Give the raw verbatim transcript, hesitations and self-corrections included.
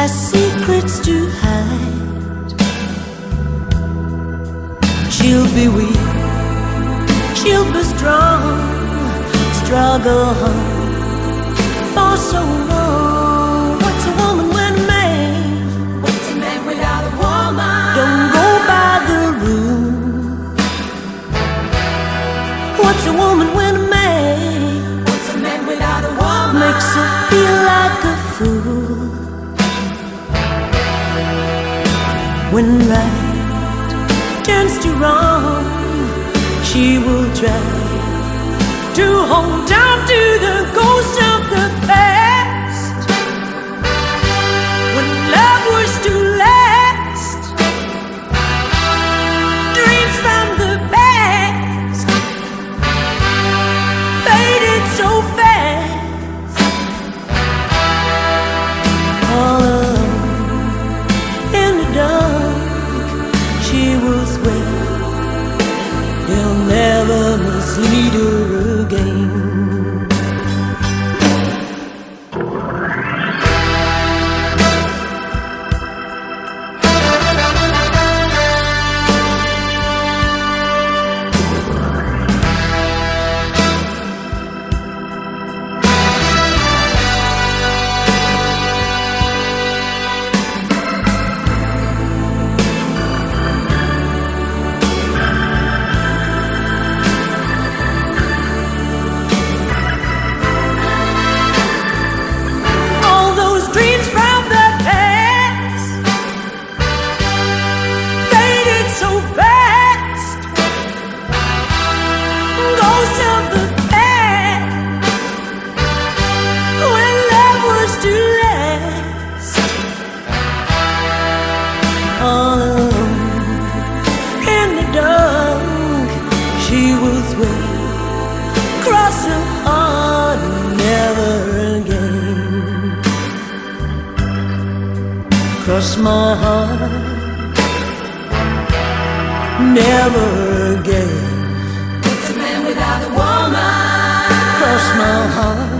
has secrets to hide. She'll be weak, she'll be strong, struggle hard for so long. What's a woman when a man? What's a man without a woman? Don't go by the rule. What's a woman when a man? What's a man without a woman? Makes her feel like a fool. When right turns to wrong, she will try to hold on to the ghost of the past. When love was to last, dreams from the past faded so fast. All alone in the dark, she will swear he'll never mislead her again. All alone in the dark, she will swear, cross her heart, never again. Cross my heart, never again. What's a man without a woman? Cross my heart,